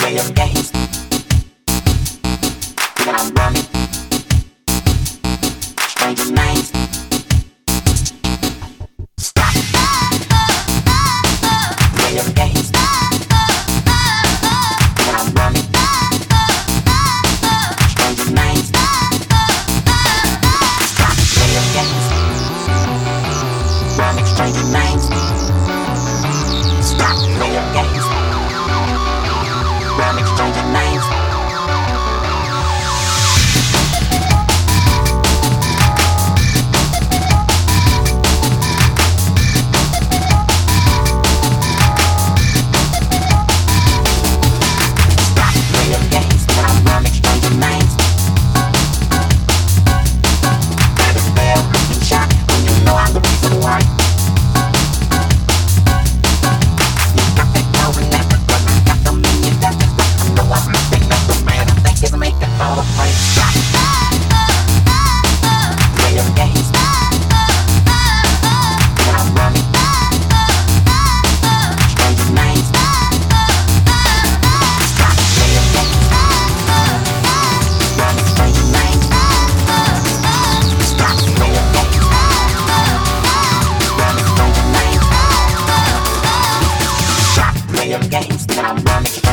playing games. That I'm running stranger minds. Stop playing games. That I'm running stranger minds. Stop playing games. Running stranger minds. Stop playing games. Running stranger minds. Games that I'm running.